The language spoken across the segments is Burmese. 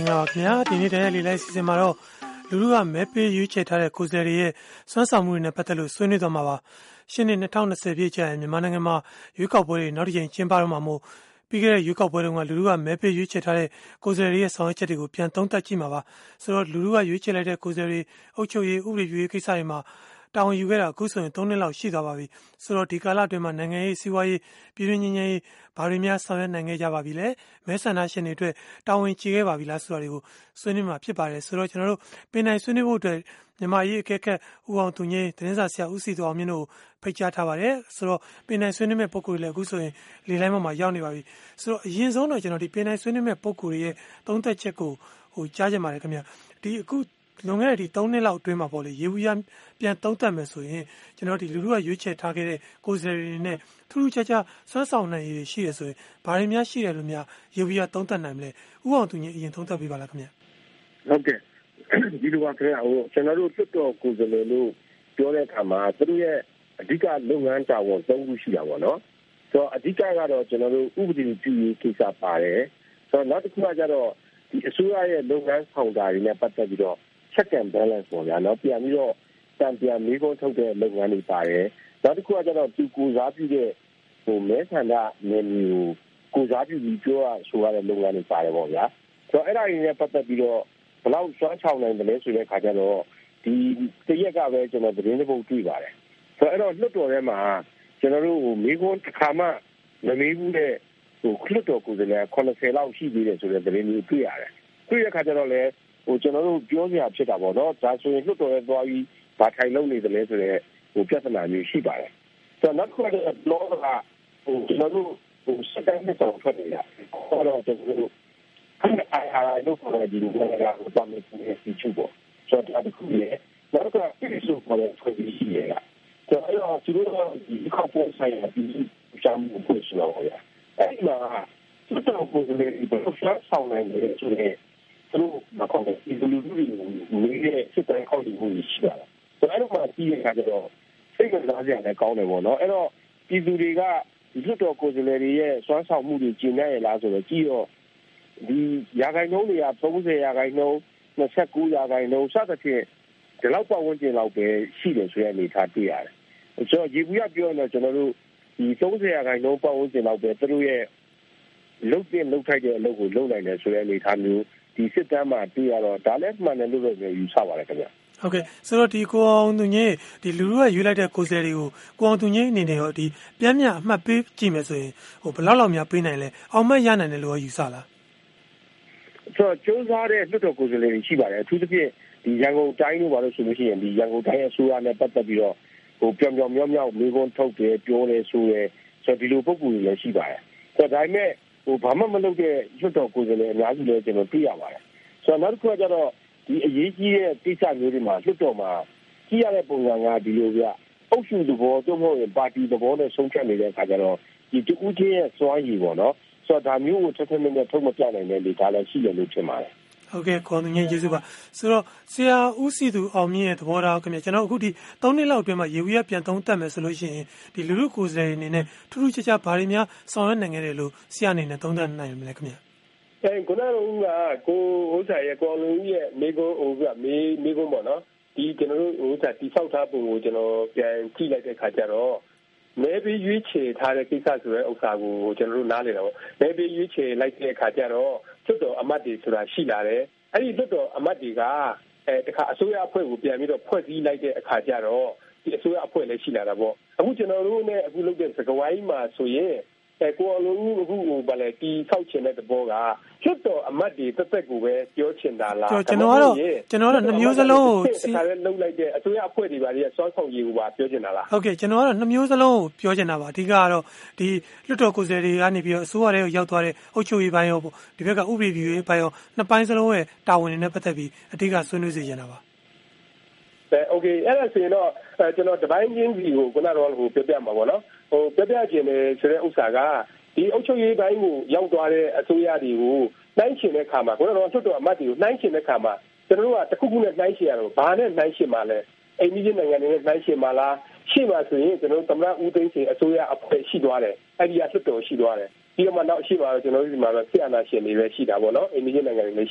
င်္ဂလာပါခင်ဗျာဒီနေ့တည်းလေးလိုက်စီစဉ်မှာတော့လူလူကမဲပေးရွေးချယ်ထားတဲ့ကိုယ်စားလှယ်တွေရဲ့စွမ်းဆောင်မှုတွေနဲ့ပတ်သက်လို့ဆွေးနွေးသွားမှာပါရှင်းနေ2020ပြည့်ကျရင်မြန်မာနိုင်ငံမှာရွေးကောက်ပွဲတွေနောက်တစ်ချိန်ကျင်းပတော့မှာမို့ပြီးခဲ့တဲ့ရွေးကောက်ပွဲတုန်းကလူလူကမဲပေးရွေးချယ်ထားတဲ့ကိုယ်စားလှယ်တွေရဲ့ဆောင်ရွက်ချက်တွေကိုပြန်သုံးသပ်ကြည့်မှာပါဆိုတော့လူလူကရွေးချယ်လိုက်တဲ့ကိုယ်စားလှယ်တွေအုပ်ချုပ်ရေးဥပဒေပြုရေးကိစ္စတွေမှာတာဝန်ယူခဲ့တာအခုဆိုရင်3နှစ်လောက်ရှိသွားပါပြီဆိုတော့ဒီကာလအတွင်းမှာနိုင်ငံရေးစီးပွားရေးပြည်တွင်းငြိမ်းချမ်းရေးဘာတွေများဆောင်ရွက်နိုင်ခဲ့ကြပါပြီလဲမဲဆန္ဒရှင်တွေအတွက်တာဝန်ချေခဲ့ပါပြီလားဆိုတာတွေကိုဆွေးနွေးမှာဖြစ်ပါတယ်ဆိုတော့ကျွန်တော်တို့ပင်နိုင်ဆွေးနွေးဖို့အတွက်မြန်မာရေးအကဲခတ်ဦးအောင်သူငိမ့်သတင်းစာဆရာဦးစီတော်အောင်မြင့်တို့ဖိတ်ကြားထားပါတယ်ဆိုတော့ပင်နိုင်ဆွေးနွေးမဲ့ပုံကိုယ်တွေလည်းအခုဆိုရင်လေလိုင်းပေါ်မှာရောက်နေပါပြီဆိုတော့အရင်ဆုံးတော့ကျွန်တော်ဒီပင်နိုင်ဆွေးနွေးမဲ့ပုံကိုယ်တွေရဲ့သုံးသက်ချက်ကိုကြားချင်ပါတယ်ခင်ဗျဒီအခုလွန်ခဲ့တဲ့ဒီ3နှစ်လောက်အတွင်းမှာပေါ့လေရေဘူးရပြန်သုံးသပ်မယ်ဆိုရင်ကျွန်တော်ဒီလူလူကရွေးချယ်ထားခဲ့တဲ့ကိုယ်စားလှယ်တွေနဲ့ထူးထူးခြားခြားစွမ်းဆောင်နိုင်ရည်ရှိရဆိုရင်ဘာတွေများရှိတယ်လို့များရေဘူးရသုံးသပ်နိုင်မလဲဥအောင်သူကြီးအရင်သုံးသပ်ပေးပါလားခင်ဗျဟုတ်ကဲ့ဒီလိုပါခင်ဗျကျွန်တော်တို့တွတ်တော်ကိုယ်စားလှယ်လို့ပြောတဲ့အခါမှာသူတို့ရဲ့အဓိကလုပ်ငန်းတာဝန်3ခုရှိတာပေါ့နော်ဆိုတော့အဓိကကတော့ကျွန်တော်တို့ဥပဒေပြုရေးကိစ္စပါတယ်ဆိုတော့နောက်တစ်ခုကကျတော့ဒီအစိုးရရဲ့လုပ်ငန်းဆောင်တာတွေနဲ့ပတ်သက်ပြီးတော့ check and balance ပေါ့ဗျာနော်ပြန်ပြီးတော့တံပြန်မေးခွန်းထုတ်တဲ့လုပ်ငန်းတွေပါတယ်နောက်တစ်ခုကကျတော့သူကိုစားပြုတဲ့မဲဆန္ဒနယ်မြေကိုစားပြုပြီးပြောဆိုရတဲ့လုပ်ငန်းတွေပါတယ်ပေါ့ဗျာဆိုတော့အဲ့ဒါတွေနဲ့ပတ်သက်ပြီးတော့ဘယ်လောက်စွမ်းဆောင်နိုင်တယ်လဲဆိုတဲ့အခါကျတော့ဒီတရက်ကပဲကျွန်တော်သတင်းတစ်ပုဒ်တွေ့ပါတယ်ဆိုတော့အဲ့တော့လွှတ်တော်ထဲမှာကျွန်တော်တို့မေးခွန်းတစ်ခါမှမမေးဘူးတဲ့လွှတ်တော်ကိုယ်စားလှယ်80လောက်ရှိသေးတယ်ဆိုတဲ့သတင်းမျိုးတွေ့ရတယ်တွေ့တဲ့အခါကျတော့လေကျွန်တော်တို့ပြောစရာဖြစ်တာပေါ့နော်ဒါဆိုရင်လွှတ်တော်ရဲ့သွားပြီးဘာထိုင်လုပ်နေတယ်လဲဆိုတဲ့ပြဿနာမျိုးရှိပါတယ်ဆိုတော့နောက်တစ်ခုကတော့လောကကျွန်တော်တို့စတဲ့နဲ့ဆောင်ထွက်နေတာတော့ကျွန်တော်တို့အားလုံးကိုဒီလိုမျိုးကတော့ပတ်သက်နေစီချူပေါ့ဆိုတော့ဒီခုလေနောက်တစ်ခါပြည်စုပေါ်တဲ့ဖွဲ့စည်းရှိရတာဆိုတော့သူတို့ဒီကောက်ပေါ်ဆိုင်ရာဒီချမ်းမှုကိုဆိုတော့အဲ့ဒီမှာသူတို့ကိုယ်လည်းဒီလိုဆောင်နိုင်တယ်ဆိုတော့သူတို့မကောင်းတဲ့ဒီလိုလူတွေမျိုးရဲ့စစ်တိုင်းခေါက်ပြီးမှုရှိတာဆိုတော့အဲ့လိုမှကြီးရခါကျတော့စိတ်ကစားစရာလည်းကောင်းတယ်ပေါ့နော်အဲ့တော့ပြည်သူတွေကဒီလွတ်တော်ကိုယ်စားလှယ်တွေရဲ့စွမ်းဆောင်မှုတွေကျင့်နေရလားဆိုတော့ကြည့်တော့ဒီရာခိုင်နှုန်းတွေက30ရာခိုင်နှုန်း29ရာခိုင်နှုန်းစသဖြင့်ဒီလောက်ပတ်ဝန်းကျင်လောက်ပဲရှိတယ်ဆိုတဲ့အနေအထားတွေ့ရတယ်ဆိုတော့ရေဘူးရပြောရင်တော့ကျွန်တော်တို့ဒီ30ရာခိုင်နှုန်းပတ်ဝန်းကျင်လောက်ပဲသူတို့ရဲ့လုတ်တင်လုတ်ထိုက်တဲ့အလုပ်ကိုလုပ်နိုင်တယ်ဆိုတဲ့အနေအထားမျိုးဒီစစ်တမ်းမှာတွေ့ရတော့ဒါလည်းမှန်တယ်လို့တော့ယူဆပါတယ်ခင်ဗျဟုတ်ကဲ့ဆိုတော့ဒီကိုအောင်သူကြီးဒီလူလူကရွေးလိုက်တဲ့ကိုယ်စားလှယ်တွေကိုကိုအောင်သူကြီးအနေနဲ့ရောဒီပြန်မြအမှတ်ပေးကြည့်မယ်ဆိုရင်ဘယ်လောက်များပေးနိုင်လဲအောင်မှတ်ရနိုင်တယ်လို့ယူဆလားဆိုတော့ကျိုးစားတဲ့လွှတ်တော်ကိုယ်စားလှယ်တွေရှိပါတယ်အထူးသဖြင့်ဒီရန်ကုန်တိုင်းတို့ဘာလို့ဆိုလို့ရှိရင်ဒီရန်ကုန်တိုင်းအစိုးရနဲ့ပတ်သက်ပြီးတော့ပြောင်ပြောင်မြောက်မြောက်မိကုန်းထုတ်တယ်ပြောတယ်ဆိုရယ်ဆိုတော့ဒီလိုပုံစံတွေလည်းရှိပါတယ်ဆိုတော့ဒါပေမဲ့ဘာမှမလုပ်တဲ့လွှတ်တော်ကိုယ်စားလှယ်အများကြီးလည်းကျွန်တော်တွေ့ရပါတယ်ဆိုတော့နောက်တစ်ခုကကျတော့ဒီအရေးကြီးတဲ့ကိစ္စမျိုးတွေမှာလွှတ်တော်မှာကြီးရတဲ့ပုံစံကဒီလိုပြအုပ်စုသဘောတို့မဟုတ်ရင်ပါတီသဘောနဲ့ဆုံးဖြတ်နေတဲ့အခါကျတော့ဒီတူဦးချင်းရဲ့စွမ်းရည်ပေါ့နော်ဆိုတော့ဒါမျိုးကိုထက်ထက်နဲ့ထုတ်မပြနိုင်တဲ့လေဒါလည်းရှိတယ်လို့ထင်ပါတယ်ဟုတ်ကဲ့ခေါင်းသူငယ်ကျေးဇူးပါဆိုတော့ဆရာဦးစီသူအောင်မြင့်ရဲ့သဘောထားခင်ဗျကျွန်တော်အခုဒီ3နှစ်လောက်အတွင်းမှာရေဝီရပြန်သုံးသပ်မယ်ဆိုလို့ရှိရင်ဒီလူလူကိုယ်စားလှယ်အနေနဲ့ထူးထူးခြားခြားဘာတွေများဆောင်ရွက်နိုင်ခဲ့တယ်လို့ဆရာအနေနဲ့သုံးသပ်နိုင်မလဲခင်ဗျခုနကကိုဥစ္စာရဲ့ကော်လုံးရဲ့မိကုန်းမိကုန်းပေါ့နော်ဒီကျွန်တော်တို့ဥစ္စာတိဆောက်ထားပုံကိုကျွန်တော်ပြန်ကြည့်လိုက်တဲ့ခါကျတော့မဲပေးရွေးချယ်ထားတဲ့ကိစ္စဆိုတဲ့ဥစ္စာကိုကျွန်တော်တို့နားလည်တာပေါ့မဲပေးရွေးချယ်လိုက်တဲ့အခါကျတော့ကျွတ်တော်အမတ်တွေဆိုတာရှိလာတယ်အဲ့ဒီကျွတ်တော်အမတ်တွေကတခါအစိုးရအဖွဲ့ကိုပြန်ပြီးတော့ဖွဲ့စည်းလိုက်တဲ့အခါကျတော့ဒီအစိုးရအဖွဲ့လည်းရှိလာတာပေါ့အခုကျွန်တော်တို့နဲ့အခုလုပ်တဲ့စကဝိုင်းမှာဆိုရင်ကိုအလုံးအခုဗာလေတီဆောက်ချင်တဲ့သဘောကကျွတ်တော်အမတ်တွေတက်တက်ကိုပဲပြောချင်တာလားကျွန်တော်ကတော့နှမျိုးစလုံးကိုတခါလည်းလုပ်လိုက်တဲ့အစိုးရအဖွဲ့တွေပါလေစွမ်းဆောင်ရည်ကိုပါပြောချင်တာလားဟုတ်ကဲ့ကျွန်တော်ကတော့နှမျိုးစလုံးကိုပြောချင်တာပါအဓိကကတော့ဒီလွှတ်တော်ကိုယ်စားလှယ်တွေကနေပြီးတော့အစိုးရထဲကိုရောက်သွားတဲ့အုပ်ချုပ်ရေးပိုင်းရောဒီဘက်ကဥပဒေပြုရေးပိုင်းရောနှစ်ပိုင်းစလုံးရဲ့တာဝန်တွေနဲ့ပတ်သက်ပြီးအဓိကဆွေးနွေးစေချင်တာပါโอเคအဲ့ဒါဆိုရင်တော့ကျွန်တော်တပိုင်းချင်းစီကိုခုနကတော့ပြောပြမှာပေါ့နော်ပြောပြခြင်းလေဆိုတဲ့ဥစ္စာကဒီအုပ်ချုပ်ရေးပိုင်းကိုရောက်သွားတဲ့အစိုးရတွေကိုနှိုင်းချင်တဲ့ခါမှာခုနကတော့ထွတ်တော်အမတ်တွေကိုနှိုင်းချင်တဲ့ခါမှာကျွန်တော်တို့ကတခုခုနဲ့နှိုင်းချင်ရတော့ဘာနဲ့နှိုင်းချင်မှာလဲအိန္ဒိယနိုင်ငံတွေနဲ့နှိုင်းချင်မှာလားရှေ့မှာဆိုရင်ကျွန်တော်တို့သမ္မတဦးသိန်းစိန်အစိုးရအဖွဲ့ရှိသွားတယ်အဲ့ဒီကထွတ်တော်ရှိသွားတယ်ဒီမှာနောက်ရှေ့မှာကျွန်တော်တို့ဒီမှာဆရာနာရှင်တွေပဲရှိတာပေါ့နော်အိန္ဒိယနိုင်ငံတွေလည်းရှိတယ်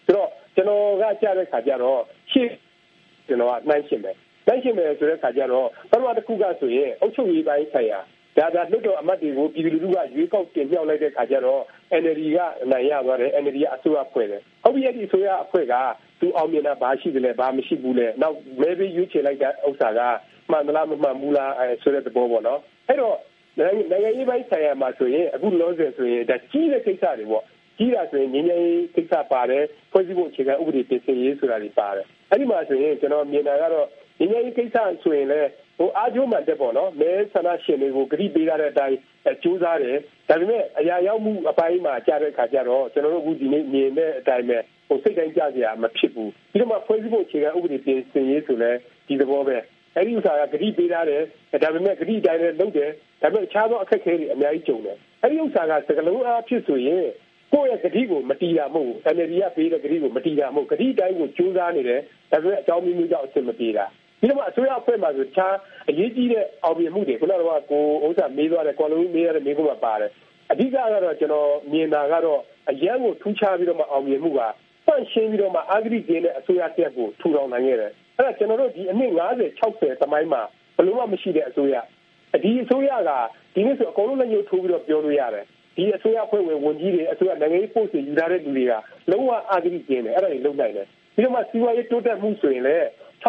ဆိုတော့ကျွန်တော်ကကြားတဲ့ခါကျတော့ရှေ့ကျွန်တော်ကနှိုင်းရှင်းမယ်ဆိုတဲ့ခါကျတော့ပထမတစ်ခုကဆိုရင်အုပ်ချုပ်ရေးပိုင်းဆိုင်ရာဒါလွှတ်တော်အမတ်တွေကိုပြည်သူလူထုကရွေးကောက်တင်မြှောက်လိုက်တဲ့ခါကျတော့ NLD ကအနိုင်ရသွားတယ် NLD ကအစိုးရဖွဲ့တယ်ဟုတ်ပြီအဲ့ဒီအစိုးရအဖွဲ့ကသူအောင်မြင်တာဘာရှိတယ်လဲဘာမရှိဘူးလဲနောက်မဲပေးရွေးချယ်လိုက်တဲ့ဥစ္စာကမှန်သလားမမှန်ဘူးလားဆိုတဲ့သဘောပေါ့နော်အဲ့တော့နိုင်ငံရေးပိုင်းဆိုင်ရာမှာဆိုရင်အခုလောဆယ်ဆိုရင်ဒါကြီးတဲ့ကိစ္စတွေပေါ့ကြီးတာဆိုရင်ငြိမ်းချမ်းရေးကိစ္စပါတယ်ဖွဲ့စည်းပုံအခြေခံဥပဒေပြင်ဆင်ရေးဆိုတာတွေပါတယ်အဲ့ဒီမှာဆိုရင်ကျွန်တော်မြင်တာကတော့ငြိမ်းချမ်းရေးကိစ္စဆိုရင်လည်းအားကျိုးမှန်တဲ့ပေါ့နော်မဲဆန္ဒရှင်တွေကိုဂရုပေးရတဲ့အတိုင်းကြိုးစားတယ်ဒါပေမဲ့အရာရောက်မှုအပိုင်းမှာကြားတဲ့ခါကျတော့ကျွန်တော်တို့အခုဒီနေ့မြင်တဲ့အတိုင်းပဲစိတ်တိုင်းကြစရာမဖြစ်ဘူးပြီးတော့မှဖွဲ့စည်းပုံအခြေခံဥပဒေပြင်ဆင်ရေးဆိုလည်းဒီသဘောပဲအဲ့ဒီဥစ္စာကဂရုပေးရတယ်ဒါပေမဲ့ဂရုတိုင်းလည်းလုပ်တယ်ဒါပေမဲ့အခြားသောအခက်အခဲတွေအများကြီးကြုံတယ်အဲ့ဒီဥစ္စာကစကလုံးအားဖြစ်ဆိုရင်ကိုယ့်ရဲ့ဂတိကိုမတီးတာမဟုတ်ဘူး NLD ကပေးတဲ့ဂတိကိုမတီးတာမဟုတ်ဂတိတိုင်းကိုကြိုးစားနေတယ်ဒါပေမဲ့အကြောင်းမျိုးကြောင့်အဆင်မပြေတာပြီးတော့အစိုးရအဖွဲ့မှာဆိုတခြားအရေးကြီးတဲ့အောင်မြင်မှုတွေခုနကတော့ကိုဥစ္စာမေးသွားတယ်ကွာလုံးမေးရတဲ့မေးခွန်းမှာပါတယ်အဓိကကတော့ကျွန်တော်မြင်တာကတော့အရန်ကိုထူးခြားပြီးတော့မှအောင်မြင်မှုကပန့်ရှင်းပြီးတော့မှအာဂရိကျင်းတဲ့အစိုးရတက်ကိုထူထောင်နိုင်ခဲ့တယ်အဲ့ဒါကျွန်တော်တို့ဒီအနှစ်50 60သမိုင်းမှာဘယ်လို့မှမရှိတဲ့အစိုးရဒီအစိုးရကဒီနေ့ဆိုအကုန်လုံးလက်ညှိုးထိုးပြီးတော့ပြောလို့ရတယ်ဒီအစိုးရဖွဲ့ဝင်ဝန်ကြီးတွေအစိုးရနိုင်ငံရေးပို့စီယူထားတဲ့လူတွေကလုံးဝအာဂရိကျင်းတယ်အဲ့ဒါတွေလုံးနိုင်တယ်ပြီးတော့မှစီးပွားရေးတိုးတက်မှုဆိုရင်လည်း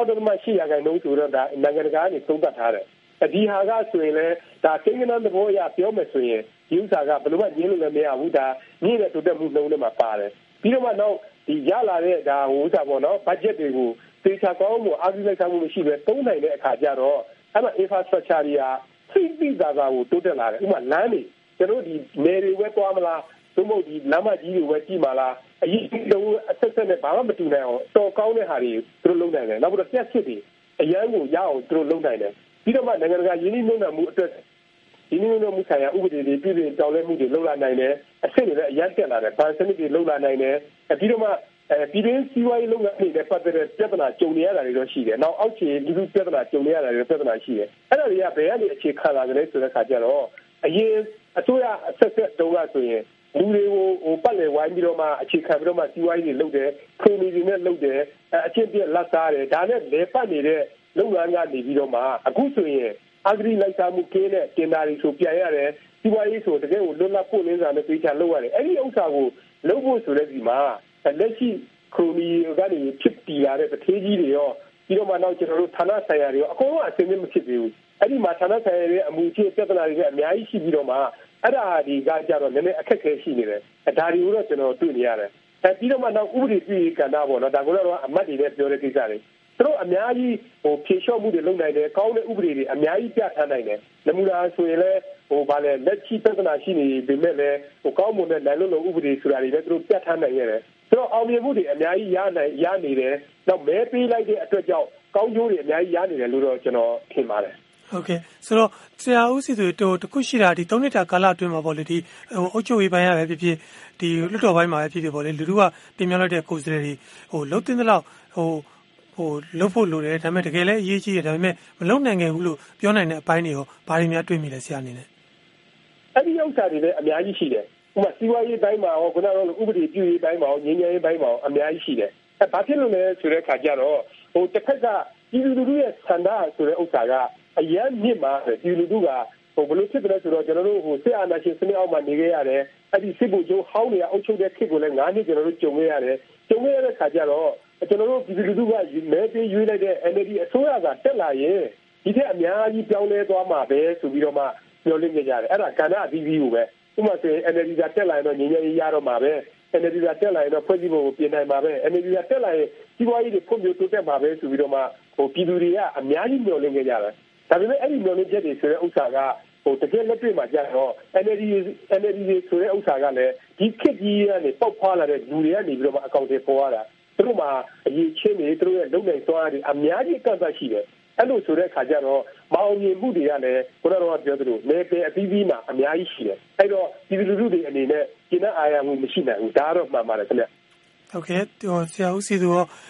6.8% ဆိုတော့ဒါနိုင်ငံတကာကနေသုံးသပ်ထားတယ်ဒီဟာကဆိုရင်လည်းဒါကိန်းဂဏန်းသဘောအရပြောမယ်ဆိုရင်ဒီဥစ္စာကဘယ်လိုမှညင်းလို့လည်းမရဘူးဒါမြင့်တဲ့တိုးတက်မှုနှုန်းတွေမှာပါတယ်ပြီးတော့မှနောက်ဒီရလာတဲ့ဒါဥစ္စာပေါ့နော်ဘတ်ဂျက်တွေကိုသေချာကောင်းမှုအာဂရိလိုက်စားမှုမရှိပဲသုံးနိုင်တဲ့အခါကျတော့အဲ့မှာ infrastructure တွေကသိသာသာကိုတိုးတက်လာတယ်ဥပမာလမ်းတွေကျွန်တော်ဒီနယ်တွေဝဲသွားမလားသို့မဟုတ်ဒီလမ်းမကြီးတွေဝဲကြည့်မလားအရင်ကအဆက်ဆက်နဲ့ဘာမှမတူနိုင်အောင်တော်ကောင်းတဲ့ဟာတွေသူတို့လုပ်နိုင်တယ်နောက်ပြီးတော့ပြက်စစ်တွေအရန်ကိုရအောင်သူတို့လုပ်နိုင်တယ်ပြီးတော့မှနိုင်ငံတကာရင်းနှီးမြှုပ်နှံမှုအတွက်ရင်းနှီးမြှုပ်နှံမှုဆိုင်ရာဥပဒေတွေပြည်ပြင်တောင်းလဲမှုတွေလုပ်လာနိုင်တယ်အဆင့်တွေလည်းအရန်တက်လာတယ်ဗန်စနစ်တွေလုပ်လာနိုင်တယ်ပြီးတော့မှပြည်တွင်းစီးပွားရေးလုပ်ငန်းတွေနဲ့ပတ်သက်တဲ့ပြဿနာကြုံနေရတာတွေတော့ရှိတယ်နောက်အောက်ခြေလူထုပြဿနာကြုံနေရတာတွေပြဿနာရှိတယ်အဲ့ဒါတွေကဘယ်ကနေအခြေခံလာကြလဲဆိုတဲ့အခါကျတော့အရင်အစိုးရအဆက်ဆက်တုန်းကဆိုရင်လူတွေကိုပတ်လည်ဝိုင်းပြီးတော့မှအခြေခံပြီးတော့မှစီးပွားရေးတွေလုပ်တယ်ခရိုနီတွေနဲ့လုပ်တယ်အချင်းပြက်လက်စားတယ်ဒါနဲ့လေပတ်နေတဲ့လုပ်ငန်းကနေပြီးတော့မှအခုဆိုရင်အဂရိလိုက်စားမှုကင်းတဲ့တင်ဒါတွေဆိုပြန်ရတယ်စီးပွားရေးဆိုတကယ်ကိုလွတ်လပ်ဖို့လင်းစာနဲ့ပြေချလုပ်ရတယ်အဲ့ဒီဥစ္စာကိုလုပ်ဖို့ဆိုတဲ့ဒီမှာလက်ရှိခရိုနီကနေဖြစ်တည်လာတဲ့တထေးကြီးတွေရောပြီးတော့မှနောက်ကျွန်တော်တို့ဌာနဆိုင်ရာတွေရောအကုန်လုံးအဆင်သင့်မဖြစ်သေးဘူးအဲ့ဒီမှာဌာနဆိုင်ရာတွေအမှုချင်းပြဿနာတွေကအများကြီးရှိပြီးတော့မှအဲ့ဒါဒီကကြတော့နည်းနည်းအခက်ခဲရှိနေတယ်ဒါတွေကိုတော့ကျွန်တော်တွေ့နေရတယ်ပြီးတော့မှနောက်ဥပဒေပြည်ကဏ္ဍပေါ့နော်ဒါကတော့အမတ်တွေနဲ့ပြောတဲ့ကိစ္စတွေသူတို့အများကြီးဖြေလျှော့မှုတွေလုပ်နိုင်တယ်ကောင်းတဲ့ဥပဒေတွေအများကြီးပြဋ္ဌာန်းနိုင်တယ်နမူနာဆိုရင်လည်းဗာလဲလက်ရှိပြဿနာရှိနေပေမဲ့လည်းကောင်းမွန်တဲ့နိုင်လို့ဥပဒေဆိုတာတွေလည်းသူတို့ပြဋ္ဌာန်းနိုင်ရတယ်ဆိုတော့အောင်မြင်မှုတွေအများကြီးရနေတယ်နောက်မဲပေးလိုက်တဲ့အတွက်ကြောင့်ကောင်းကျိုးတွေအများကြီးရနေတယ်လို့တော့ကျွန်တော်ထင်ပါတယ်ဟုတ်ကဲ့ဆိုတော့ဆရာဦးစီသူတခုရှိတာဒီ3နှစ်တာကာလအတွင်းမှာပေါ့လေဒီအုပ်ချုပ်ရေးပိုင်းရပဲဖြစ်ဖြစ်ဒီလွှတ်တော်ပိုင်းမှာပဲဖြစ်ဖြစ်ပေါ့လေလူထုကတင်မြှောက်လိုက်တဲ့ကိုယ်စားလှယ်တွေလှုပ်တင်တဲ့လောက်လှုပ်ဖို့လိုတယ်ဒါပေမဲ့တကယ်လည်းအရေးကြီးတယ်ဒါပေမဲ့မလှုပ်နိုင်ခဲ့ဘူးလို့ပြောနိုင်တဲ့အပိုင်းတွေရောဘာတွေများတွေ့မိလဲဆရာအနေနဲ့အဲ့ဒီဥစ္စာတွေလည်းအများကြီးရှိတယ်ဥပမာစီးပွားရေးပိုင်းမှာရောခုနကဥပဒေပြုရေးပိုင်းမှာရောငြိမ်းချမ်းရေးပိုင်းမှာရောအများကြီးရှိတယ်ဘာဖြစ်လို့လဲဆိုတဲ့အခါကျတော့တစ်ခါကပြည်သူလူထုရဲ့ဆန္ဒဆိုတဲ့ဥစ္စာကအရန်မြင့်မှာပြည်သူလူထုကဘယ်လိုဖြစ်တယ်ဆိုတော့ကျွန်တော်တို့စစ်အာဏာရှင်စနစ်အောက်မှာနေခဲ့ရတယ်အဲ့ဒီစစ်ဗိုလ်ချုပ်ဟောင်းတွေအုပ်ချုပ်တဲ့ခေတ်ကိုလည်း9နှစ်ကျွန်တော်တို့ကြုံခဲ့ရတယ်ကြုံခဲ့ရတဲ့ခါကျတော့ကျွန်တော်တို့ပြည်သူလူထုကမဲပေးရွေးလိုက်တဲ့ NLD အစိုးရကတက်လာရင်ဒီထက်အများကြီးပြောင်းလဲသွားမှာပဲဆိုပြီးတော့မှပြောလင်းကြရတယ်အဲ့ဒါကဏ္ဍအသီးသီးကိုပဲဥပမာဆိုရင် NLD ကတက်လာရင်တော့ငြိမ်းချမ်းရေးရတော့မှာပဲ NLD ကတက်လာရင်တော့ဖွဲ့စည်းပုံကိုပြင်နိုင်မှာပဲ NLD ကတက်လာရင်စီးပွားရေးတွေဖွံ့ဖြိုးတိုးတက်မှာပဲဆိုပြီးတော့မှပြည်သူတွေကအများကြီးမျှော်လင့်ကြတယ်ဒါပေမဲ့အဲ့ဒီမျှော်လင့်ချက်တွေဆိုတဲ့ဥစ္စာကတကယ်လက်တွေ့မှာကြာတော့ NLD ဆိုတဲ့ဥစ္စာကလည်းဒီခေတ်ကြီးကနေပေါက်ဖွာလာတဲ့လူတွေကနေပြီးတော့မှအကောင့်တွေပေါ်လာတာသူတို့မှာအရေးချင်းတွေသူတို့ရဲ့လုံနိုင်စွမ်းတွေအများကြီးကန့်သတ်ရှိတယ်အဲ့လိုဆိုတဲ့ခါကျတော့မအောင်မြင်မှုတွေကလည်းခုနကတော့ပြောသလိုနေပယ်အသီးသီးမှာအများကြီးရှိတယ်အဲ့တော့ဒီလူလူတွေအနေနဲ့ကျင်းတဲ့အာရုံမှုမရှိနိုင်ဘူးဒါတော့မှန်ပါတယ်ခင်ဗျဟုတ်ကဲ့ဆရာဦးစီသူရော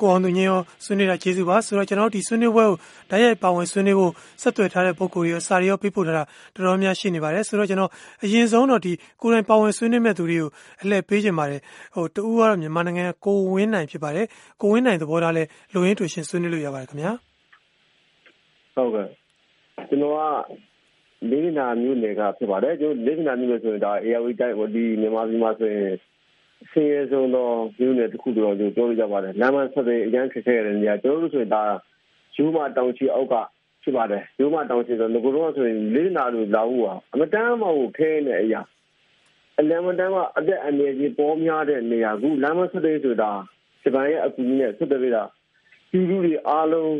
ကိုအောင်သူညင်ရောဆွေးနွေးတာကျေးဇူးပါဆိုတော့ကျွန်တော်တို့ဒီဆွေးနွေးပွဲကိုဓာတ်ရိုက်ပါဝင်ဆွေးနွေးဖို့ဆက်သွယ်ထားတဲ့ပုံကိုယ်ရောစာရီရောပေးပို့ထားတာတော်တော်များရှိနေပါတယ်ဆိုတော့ကျွန်တော်အရင်ဆုံးတော့ဒီကိုယ်တိုင်ပါဝင်ဆွေးနွေးမဲ့သူတွေကိုအလှည့်ပေးခြင်းပါတယ်တူဦးကတော့မြန်မာနိုင်ငံကိုဝင်းနိုင်ဖြစ်ပါတယ်ကိုဝင်းနိုင်သဘောထားလဲလူရင်းတူရှင်ဆွေးနွေးလို့ရပါတယ်ခင်ဗျာဟုတ်ကဲ့ကျွန်တော်ကလေးနာမျိုးနယ်ကဖြစ်ပါတယ်ကျွန်တော်လေးနာမျိုးနယ်ဆိုရင်ဒါ ARV တိုင်းဒီမြန်မာပြည်မှာဆိုရင်ဆင်းရဲဆုံးသောမျိုးနယ်တစ်ခုတော့ပြောလို့ရပါတယ်လမ်းမဆက်တဲ့အရန်ခက်ခဲတဲ့နေရာကျွန်တော်တို့ဆိုရင်ဒါယူမတောင်ချီအောက်ကဖြစ်ပါတယ်ယူမတောင်ချီဆိုငကိုတော့ဆိုရင်လေးနာလို့လာဘူးဟာအမတန်းမဟုတ်ခဲနေအရာအလမတန်းကအသက်အန္တရာယ်ကြီးပေါ်များတဲ့နေရာကူလမ်းမဆက်တဲ့ဆိုတာဂျပန်ရဲ့အကူအညီနဲ့ဆက်တဲ့ပြည်သူတွေအားလုံး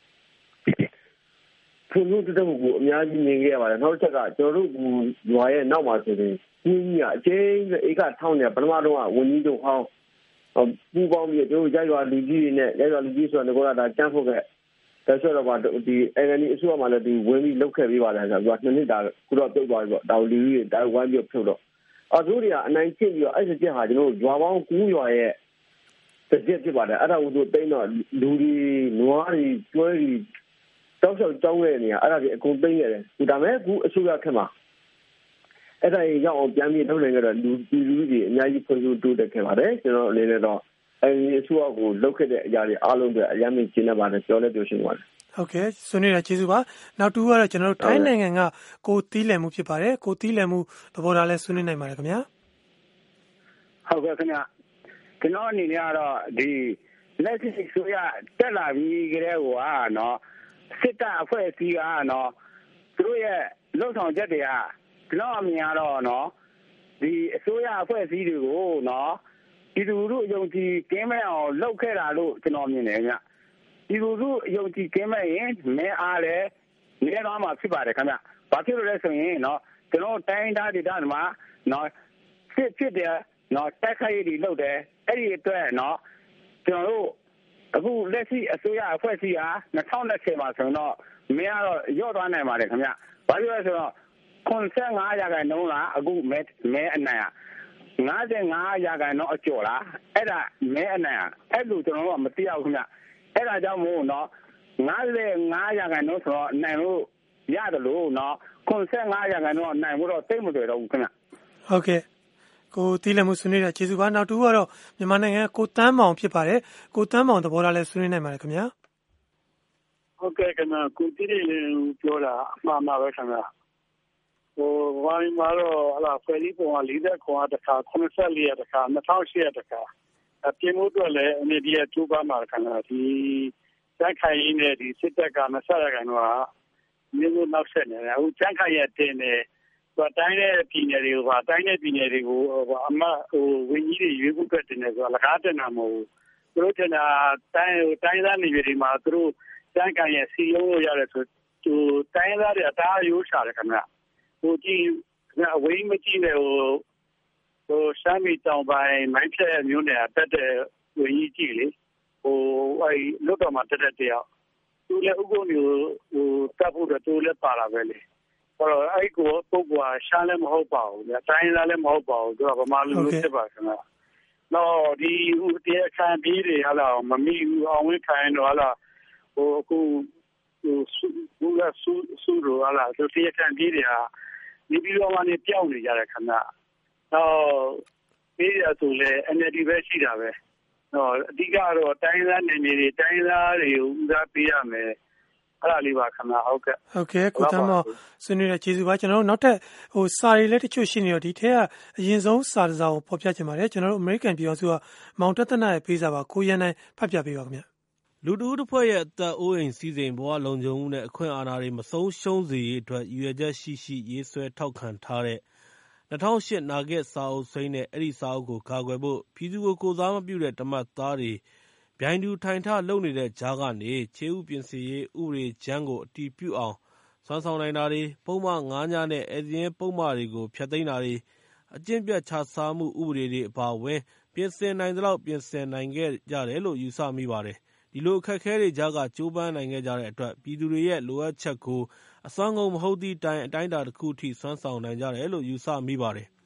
သူတို့တက်မှုကိုအများကြီးမြင်ခဲ့ရပါတယ်နောက်တစ်ချက်ကကျွန်တော်တို့ရွာရဲ့နောက်မှာဆိုရင်ကြီးကြီးအကျဉ်းဧက1000နဲ့ပထမတော့ဝန်ကြီးတို့ဟောင်းပူပေါင်းပြီးတို့ရိုက်ရွာလူကြီးတွေနဲ့ရိုက်ရွာလူကြီးဆိုတော့ဒါကျန်းဖို့ကဒါဆိုတော့ဒီNLDအစိုးရမှလည်းဒီဝင်ပြီးလောက်ခဲ့ပြီးပါတယ်ဆိုတော့နှစ်နှစ်တာခုတော့ပြုတ်သွားပြီပေါ့ဒါလူကြီးတွေဒါဝိုင်းပြီးဖြုတ်တော့သူတွေကအနိုင်ကျင့်ပြီးတော့အဲ့ဒီချက်ဟာကျွန်တော်တို့ရွာပေါင်း9ရွာရဲ့တစ်ချက်ဖြစ်ပါတယ်အဲ့ဒါကိုတို့တိမ့်တော့လူတွေနွားတွေကျွဲတွေတောက်လျှောက်ကြောင်းခဲ့နေရအဲ့ဒါကြီးအကုန်သိမ်းရတယ်ဒါမဲ့အခုအစိုးရခက်မှာအဲ့ဒါကြီးရောက်အောင်ပြန်ပြီးလုပ်နိုင်ကြတော့လူတွေအများကြီးဖွံ့ဖြိုးတိုးတက်ခဲ့ပါတယ်ကျွန်တော်အနေနဲ့တော့အဲဒီအစိုးရကိုလုပ်ခဲ့တဲ့အရာတွေအားလုံးတွေအများကြီးကျင်းနေပါတယ်ပြောလဲပြောရှင်းပါတယ်ဟုတ်ကဲ့ဆွေးနွေးတာကျေးဇူးပါနောက်တူကတော့ကျွန်တော်တို့တိုင်းနိုင်ငံကကိုတီးလည်မှုဖြစ်ပါတယ်ကိုတီးလည်မှုသဘောထားလဲဆွေးနွေးနိုင်ပါတယ်ခင်ဗျာဟုတ်ကဲ့ခင်ဗျာကျွန်တော်အနေနဲ့ကတော့ဒီလက်ရှိဆိုရတက်လာပြီးကြတဲ့ဟိုဟာနော်စစ်တပ်အဖွဲ့အစည်းကနော်သူတို့ရဲ့လုံဆောင်ချက်တွေကကျွန်တော်အမြင်ကတော့နော်ဒီအစိုးရအဖွဲ့အစည်းတွေကိုနော်ဒီလူတို့အယုံကြည်ကင်းမဲ့အောင်လုပ်ခဲ့တာလို့ကျွန်တော်မြင်တယ်ခင်ဗျဒီလူတို့အယုံကြည်ကင်းမဲ့ရင်မဲအားလဲနေတော့မှဖြစ်ပါတယ်ခင်ဗျဘာဖြစ်လို့လဲဆိုရင်နော်ကျွန်တော်တိုင်းသားဒေသမှာနော်စစ်ဖြစ်တယ်နော်တက်ခိုက်ရည်လုပ်တယ်အဲ့ဒီအတွက်နော်ကျွန်တော်တို့အခုလက်ရှိအစိုးရအဖွဲ့အစည်းဟာ2020မှာဆိုတော့မင်းကတော့ရော့သွားနိုင်ပါတယ်ခင်ဗျ။ဘာလို့လဲဆိုတော့95%လားအခုမဲအနိုင်อ่ะ55%အကျော်လားအဲ့ဒါမဲအနိုင်อ่ะအဲ့လိုကျွန်တော်တို့ကမသိရဘူးခင်ဗျ။အဲ့ဒါကြောင့်မို့နော်55%ဆိုတော့နိုင်လို့ရတယ်လို့နော်95%နိုင်ဖို့တော့သိမတွေ့တော့ဘူးခင်ဗျ။ဟုတ်ကဲ့ကိုတီးလည်မှုဆွေးနွေးတာကျေးဇူးပါနောက်တူကတော့မြန်မာနိုင်ငံကိုတန်းမောင်ဖြစ်ပါတယ်ကိုတန်းမောင်သဘောထားလဲဆွေးနွေးနိုင်ပါတယ်ခင်ဗျာဟုတ်ကဲ့ခင်ဗျာကိုတီးလည်ပြောတာအမှားမှာပဲခင်ဗျာဟိုဝိုင်းမှာတော့ဟလာဖယ်လီပုံက40ခွန်တခါ84ရတခါ2008တခါပြင်မှုတော့လည်းအနေဒီတူပါမှာခင်ဗျာဒီတိုက်ခိုင်ရင်းနဲ့ဒီစစ်တပ်က20%ကမျိုးနောက်ဆက်နေတယ်အခုတိုက်ခိုင်ရတင်တယ်တိုင်းတဲ့ပြည်နယ်တွေကိုတိုင်းတဲ့ပြည်နယ်တွေကိုအမဝင်းကြီးတွေရွေးဖို့အတွက်တင်တယ်ဆိုတာလကားတင်တာမဟုတ်ဘူးသူတို့တင်တာတိုင်းသားနေပြည်တော်မှာသူတို့တန်းကန်ရဲ့စီလုံးလို့ရတယ်ဆိုသူတိုင်းသားတွေအသားရိုးချတယ်ခင်ဗျဟိုကြည့်အဝေးမကြည့်နဲ့ဟိုရှမ်းပြည်တောင်ပိုင်းမိုင်းဖြဲမျိုးနယ်တက်တဲ့ဝင်းကြီးကြည့်လေဟိုအဲ့လွတ်တော်မှာတက်တဲ့တယောက်သူလည်းဥက္ကုမျိုးဟိုတပ်ဖို့တော့သူလည်းပါလာပဲလေအဲ့ကိုပုတ်ကွာရှားလည်းမဟုတ်ပါဘူးဗျတိုင်းသားလည်းမဟုတ်ပါဘူးသူကဗမာလူမျိုးဖြစ်ပါခင်ဗျာတော့ဒီဟိုတရားခံပြီးတွေဟာလာမမီဘူးအောင်ဝင်ခိုင်းတော့ဟာလာဟိုအခုဟိုကဆူရောဟာလာသူတရားခံပြီးတွေဟာဒီပြီးတော့မှနေပြောင်းနေကြတယ်ခင်ဗျာတော့ပြီးရဆိုလေ NLD ပဲရှိတာပဲတော့အဓိကတော့တိုင်းသားနေနေတွေတိုင်းသားတွေကိုဦးစားပေးရမယ်အဲ့ဒါလေးပါခင်ဗျာဟုတ်ကဲ့ကိုတမ်းမောဆွေးနွေးတဲ့ကျေးဇူးပါကျွန်တော်တို့နောက်ထပ်ဟိုစာရီလည်းတချို့ရှိနေတော့ဒီထဲကအရင်ဆုံးစာတစ်စောင်ကိုဖော်ပြချင်ပါတယ်ကျွန်တော်တို့အမေရိကန်ပြည်အောင်စုကမောင်တက်သနာရဲ့ပေးစာပါကိုရန်နိုင်ဖတ်ပြပေးပါခင်ဗျလူတူတစ်ဖွဲ့ရဲ့အသက်အိုးအိမ်စီစဉ်ဘဝလုံခြုံမှုနဲ့အခွင့်အာဏာတွေမဆုံးရှုံးစေရေးအတွက်ရည်ရွယ်ချက်ရှိရေးဆွဲထောက်ခံထားတဲ့2008နာဂစ်စာအုပ်စိမ်းနဲ့အဲ့ဒီစာအုပ်ကိုကာကွယ်ဖို့ပြည်သူကိုစားမပြုတဲ့ဓမ္မသားတွေဗျိုင်းတူထိုင်ထလုပ်နေတဲ့ကြားကနေခြေဥပြင်ဆင်ရေးဥပဒေကြမ်းကိုအတည်ပြုအောင်စွမ်းဆောင်နိုင်တာတွေပုံမှန်9ညနဲ့အရင်ပုံမှန်တွေကိုဖျက်သိမ်းတာတွေအကျင့်ပြတ်ခြစားမှုဥပဒေတွေအပါအဝင်ပြင်ဆင်နိုင်သလောက်ပြင်ဆင်နိုင်ခဲ့ကြတယ်လို့ယူဆမိပါတယ်ဒီလိုအခက်အခဲတွေကြားကကြိုးပမ်းနိုင်ခဲ့ကြတဲ့အတွက်ပြည်သူတွေရဲ့လိုအပ်ချက်ကိုအစွမ်းကုန်မဟုတ်သည့်တိုင်အတိုင်းအတာတစ်ခုထိစွမ်းဆောင်နိုင်ကြတယ်လို့ယူဆမိပါတယ်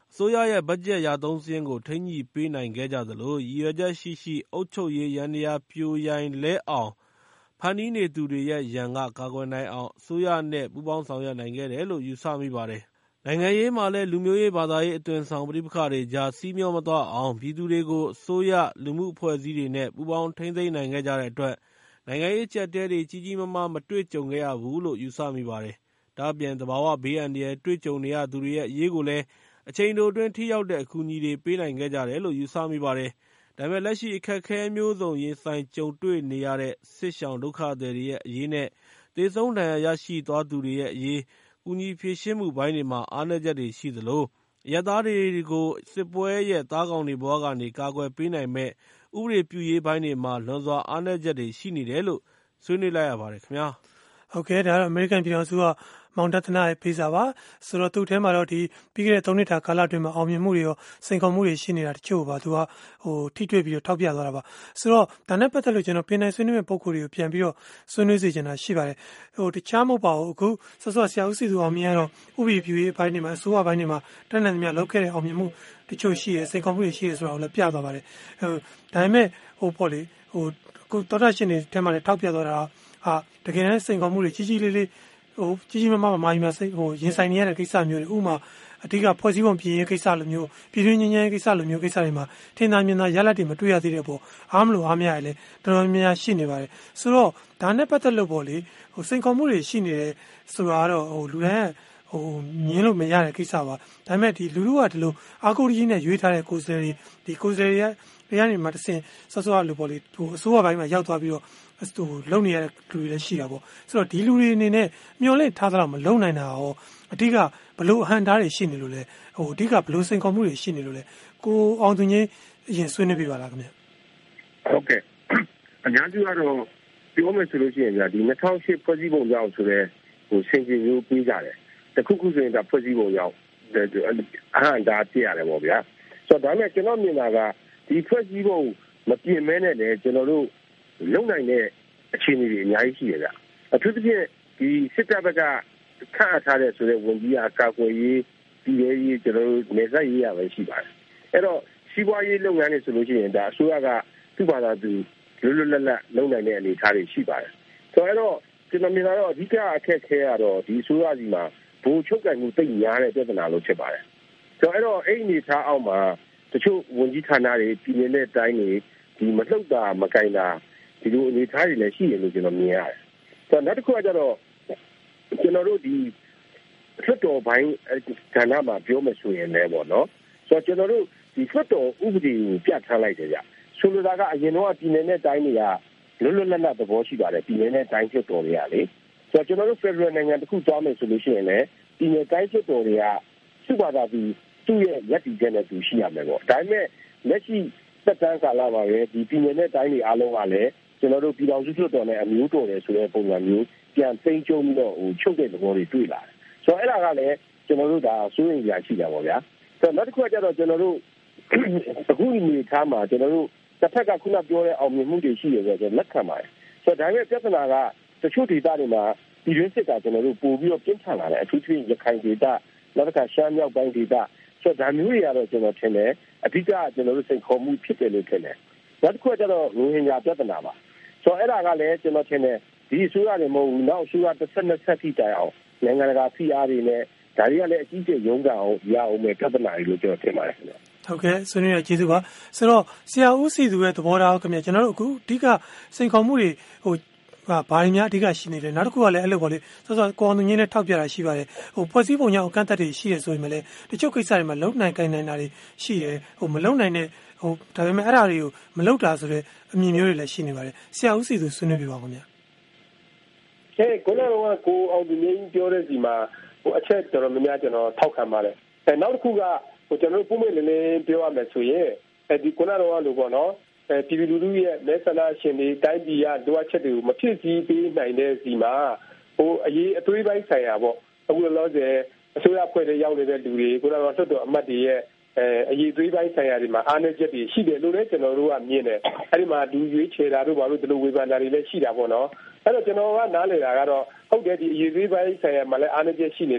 အစိုးရရဲ့ဘတ်ဂျက်ရသုံးစာရင်းကိုထိန်းညှိပေးနိုင်ခဲ့ကြသလိုရည်ရွယ်ချက်ရှိအုပ်ချုပ်ရေးယန္တရားပြိုယိုင်လဲအောင်ဖန်တီးနေသူတွေရဲ့ရန်ကကာကွယ်နိုင်အောင်အစိုးရနဲ့ပူးပေါင်းဆောင်ရွက်နိုင်ခဲ့တယ်လို့ယူဆမိပါတယ်။နိုင်ငံရေးမှာလည်းလူမျိုးရေးဘာသာရေးအသွင်ဆောင်ပဋိပက္ခတွေကြားစီးမျောမသွားအောင်ပြည်သူတွေကိုအစိုးရလူမှုအဖွဲ့အစည်းတွေနဲ့ပူးပေါင်းထိန်းသိမ်းနိုင်ခဲ့ကြတဲ့အတွက်နိုင်ငံရေးကျပ်တဲတွေကြီးကြီးမားမားမတွေ့ကြုံခဲ့ရဘူးလို့ယူဆမိပါတယ်။ဒါ့အပြင်သဘာဝဘေးအန္တရာယ်တွေ့ကြုံနေရသူတွေရဲ့အရေးကိုလည်းအချိန်တိုအတွင်းထိရောက်တဲ့အကူအညီတွေပေးနိုင်ခဲ့ကြတယ်လို့ယူဆမိပါတယ်။ဒါပေမဲ့လက်ရှိအခက်အခဲမျိုးစုံရင်ဆိုင်ကြုံတွေ့နေရတဲ့စစ်ရှောင်ဒုက္ခသည်တွေရဲ့အရေးနဲ့သေဆုံးဒဏ်ရာရရှိသွားသူတွေရဲ့အရေးကူညီဖြေရှင်းမှုပိုင်းတွေမှာအားနည်းချက်တွေရှိသလိုအရပ်သားတွေကိုစစ်ပွဲရဲ့သားကောင်တွေဘဝကနေကာကွယ်ပေးနိုင်မဲ့ဥပဒေပြုရေးပိုင်းတွေမှာလွန်စွာအားနည်းချက်တွေရှိနေတယ်လို့ဆွေးနွေးလိုက်ရပါတယ်ခင်ဗျာဟုတ်ကဲ့ဒါတော့အမေရိကန်ပြည်ထောင်စုကမောင်တသနာရဲ့ဖေးစာပါဆိုတော့သူ့ထဲမှာတော့ဒီပြီးခဲ့တဲ့3နှစ်တာကာလအတွင်းမှာအောင်မြင်မှုတွေရောစိန်ခေါ်မှုတွေရှိနေတာတချို့ပါသူကထိတွေ့ပြီးတော့ထောက်ပြသွားတာပါဆိုတော့ဒါနဲ့ပတ်သက်လို့ကျွန်တော်ပြင်နိုင်ဆွေးနွေးမဲ့ပုံကိုယ်တွေကိုပြန်ပြီးတော့ဆွေးနွေးစေချင်တာရှိပါတယ်တခြားမဟုတ်ပါဘူးအခုဆော့ဆော့ဆရာဦးစီသူအောင်မြင်ကတော့ဥပဒေပြုရေးအပိုင်းတွေမှာအစိုးရဘိုင်းတွေမှာတန်းတန်းများလောက်ခဲ့တဲ့အောင်မြင်မှုတချို့ရှိရယ်စိန်ခေါ်မှုတွေရှိရယ်ဆိုတာကိုလည်းပြသွားပါတယ်ဒါပေမဲ့ပေါ့လေအခုတော်တော်ရှင်းနေထဲမှာလည်းထောက်ပြသွားတာတကယ်တမ်းစိန်ခေါ်မှုတွေကြီးကြီးလေးလေးကြီးမားမားရင်ဆိုင်နေရတဲ့ကိစ္စမျိုးတွေဥမာအဓိကဖွဲ့စည်းပုံပြင်ရေးကိစ္စလိုမျိုးပြည်တွင်းငြိမ်းချမ်းရေးကိစ္စလိုမျိုးကိစ္စတွေမှာထင်သာမြင်သာရလဒ်တွေမတွေ့ရသေးတဲ့ပေါ်အားမလို့အားမရရလဲတော်တော်များများရှိနေပါတယ်ဆိုတော့ဒါနဲ့ပတ်သက်လို့ပေါ့လေစိန်ခေါ်မှုတွေရှိနေတယ်ဆိုတာကတော့လူတိုင်းငင်းလို့မရတဲ့ကိစ္စပါဒါပေမဲ့ဒီလူလူကဒီလိုအာကိုကြီးနဲ့ရွေးထားတဲ့ကိုယ်စားလှယ်တွေဒီကိုယ်စားလှယ်တွေကနေမှတဆင့်ဆော့ဆော့လို့ပေါ့လေအစိုးရဘိုင်းမှာရောက်သွားပြီးတော့လုံနေရတဲ့လူတွေလည်းရှိတာပေါ့ဆိုတော့ဒီလူတွေအနေနဲ့မျောလင့်ထားသလောက်မလုံနိုင်တာရောအဓိကဘလို့အဟန့်တားတွေရှိနေလို့လဲအဓိကဘလို့စိန်ခေါ်မှုတွေရှိနေလို့လဲကိုအောင်သူကြီးအရင်ဆွေးနွေးပြပါလားခင်ဗျဟုတ်ကဲ့အများကြီးကတော့ပြောမယ်ဆိုလို့ရှိရင်ဗျာဒီ2008ဖွဲ့စည်းပုံကြောင့်ဆိုတဲ့စင်ကြီးမျိုးပြီးကြတယ်တခုခုဆိုရင်ဒါဖွဲ့စည်းပုံကြောင့်အဟန့်တားပြရတယ်ပေါ့ဗျာဆိုတော့ဒါနဲ့ကျွန်တော်မြင်တာကဒီဖွဲ့စည်းပုံမပြင်မဲနဲ့လည်းကျွန်တော်တို့လုံနိုင်တဲ့အခြေအနေတွေအများကြီးရှိရကြအထူးသဖြင့်ဒီစစ်တပ်ဘက်ကခန့်အပ်ထားတဲ့ဆိုတဲ့ဝန်ကြီးအကာအကွယ်ရေးပြည်ရေးကျွန်တော်တို့နေဆက်ရေးရပဲရှိပါတယ်အဲ့တော့စီးပွားရေးလုပ်ငန်းတွေဆိုလို့ရှိရင်ဒါအစိုးရကသူ့ဘာသာသူလွတ်လွတ်လပ်လပ်လုပ်နိုင်တဲ့အနေအထားတွေရှိပါတယ်ဆိုတော့ကျွန်တော်မြင်တာတော့အဓိကအခက်ခဲကတော့ဒီအစိုးရစီမှာဘူချုပ်ကန်မှုတိတ်များတဲ့ပြဿနာလို့ဖြစ်ပါတယ်ဆိုတော့အဲ့အနေအထားအောက်မှာတချို့ဝန်ကြီးဌာနတွေပြည်နယ်နဲ့တိုင်းတွေဒီမလှုပ်တာမကင်တာဒီလိုအနေအထားတွေလည်းရှိတယ်လို့ကျွန်တော်မြင်ရတယ်။ဆိုတော့နောက်တစ်ခုကကျတော့ကျွန်တော်တို့ဒီလွှတ်တော်ပိုင်းကဏ္ဍမှာပြောမှဆိုရင်လည်းပေါ့နော်။ဆိုတော့ကျွန်တော်တို့ဒီလွှတ်တော်ဥပဒေကိုပြဋ္ဌာန်းလိုက်တယ်ဗျ။ဆိုလိုတာကအရင်တော့ပြည်နယ်နဲ့တိုင်းတွေကလွတ်လွတ်လပ်လပ်သဘောရှိပါတယ်ပြည်နယ်နဲ့တိုင်းလွှတ်တော်တွေကလေ။ဆိုတော့ကျွန်တော်တို့ Federal နိုင်ငံတစ်ခုသွားမယ်ဆိုလို့ရှိရင်လည်းပြည်နယ်တိုင်းလွှတ်တော်တွေကစုပါတာပြီးသူ့ရဲ့ရပ်တည်ချက်နဲ့သူရှိရမယ်ပေါ့။ဒါပေမဲ့လက်ရှိသက်တမ်းကာလမှာပဲဒီပြည်နယ်နဲ့တိုင်းတွေအားလုံးကလည်းကျွန်တော်တို့ပြည်တော်စုလွှတ်တော်နဲ့အမျိုးတော်တယ်ဆိုတဲ့ပုံစံမျိုးပြန်သိမ်းကျုံပြီးတော့ချုပ်တဲ့သဘောတွေတွေ့လာတယ်။ဆိုတော့အဲ့ဒါကလည်းကျွန်တော်တို့ဒါစိုးရိမ်ကြရှိတာပေါ့ဗျာ။ဆိုတော့နောက်တစ်ခုကကျတော့ကျွန်တော်တို့အခုအနေထားမှာကျွန်တော်တို့တစ်ဖက်ကခုနပြောတဲ့အောင်မြင်မှုတွေရှိရဆိုတော့လက်ခံပါတယ်။ဆိုတော့ဒါပေမဲ့ပြဿနာကတချို့ဒေသတွေမှာပြည်တွင်းစစ်ကကျွန်တော်တို့ပို့ပြီးတော့ပြင်းထန်လာတယ်အထူးသဖြင့်ရခိုင်ဒေသနောက်တစ်ခါရှမ်းမြောက်ပိုင်းဒေသဆိုတော့ဒါမျိုးတွေကတော့ကျွန်တော်ထင်တယ်အဓိကကျွန်တော်တို့စိန်ခေါ်မှုဖြစ်တယ်လို့ထင်တယ်နောက်တစ်ခုကကျတော့ရိုဟင်ဂျာပြဿနာပါဆိုတော့အဲ့ဒါကလည်းကျွန်တော်ထင်တယ်ဒီအစိုးရတွေမဟုတ်ဘူးနောက်အစိုးရတစ်ဆက်နှစ်ဆက်ထိတိုင်အောင်နိုင်ငံတကာဖိအားတွေနဲ့ဒါတွေကလည်းအကြီးကျယ်ရုန်းကန်အောင်ရအောင်ပဲပြဿနာတွေလို့ကျွန်တော်ထင်ပါတယ်ခင်ဗျဟုတ်ကဲ့ဆွေးနွေးရကျေးဇူးပါဆိုတော့ဆရာဦးစီသူရဲ့သဘောထားခင်ဗျကျွန်တော်တို့အခုအဓိကစိန်ခေါ်မှုတွေဘာတွေများအဓိကရှိနေတယ်နောက်တစ်ခုကလည်းအဲ့လိုပေါ့လေစောစောကိုအောင်သူကြီးနဲ့ထောက်ပြတာရှိပါတယ်ဖွဲ့စည်းပုံကြောင့်အကန့်အသတ်တွေရှိရဆိုရင်လည်းတချို့ကိစ္စတွေမှာလုံနိုင်ကိုင်နိုင်တာတွေရှိတယ်မလုံနိုင်တဲ့ဒါပေမဲ့အဲ့ဒါတွေကိုမလုံတာဆိုတဲ့အမြင်မျိုးတွေလည်းရှိနေပါတယ်ဆရာဦးစီသူဆွေးနွေးပြပါဦးခင်ဗျခုနကကိုအောင်သူကြီးပြောတဲ့စီမှာအချက်တော်တော်များများကျွန်တော်ထောက်ခံပါတယ်နောက်တစ်ခုကကျွန်တော်တို့ပုံမှန်လည်းပြောရမယ်ဆိုရင်ဒီခုနကလိုပေါ့နော်ပြည်သူလူထုရဲ့မဲဆန္ဒရှင်တွေတိုင်းပြည်ကလိုအပ်ချက်တွေကိုမဖြစ်စည်းပေးနိုင်တဲ့စီမှာအရေးအသွေးပိုင်းဆိုင်ရာပေါ့အခုလောလောဆယ်အစိုးရအဖွဲ့တွေရောက်နေတဲ့လူတွေခုနကလွှတ်တော်အမတ်တွေရဲ့အရေးအသွေးပိုင်းဆိုင်ရာတွေမှာအားနည်းချက်တွေရှိတယ်လို့လည်းကျွန်တော်တို့ကမြင်တယ်အဲ့ဒီမှာလူရွေးချယ်တာတို့ဘာလို့ဒီလိုဝေဖန်တာတွေလည်းရှိတာပေါ့နော်အဲ့တော့ကျွန်တော်ကနားလည်တာကတော့ဟုတ်တယ်ဒီအရေးအသွေးပိုင်းဆိုင်ရာမှာလည်းအားနည်းချက်ရှိနေတယ်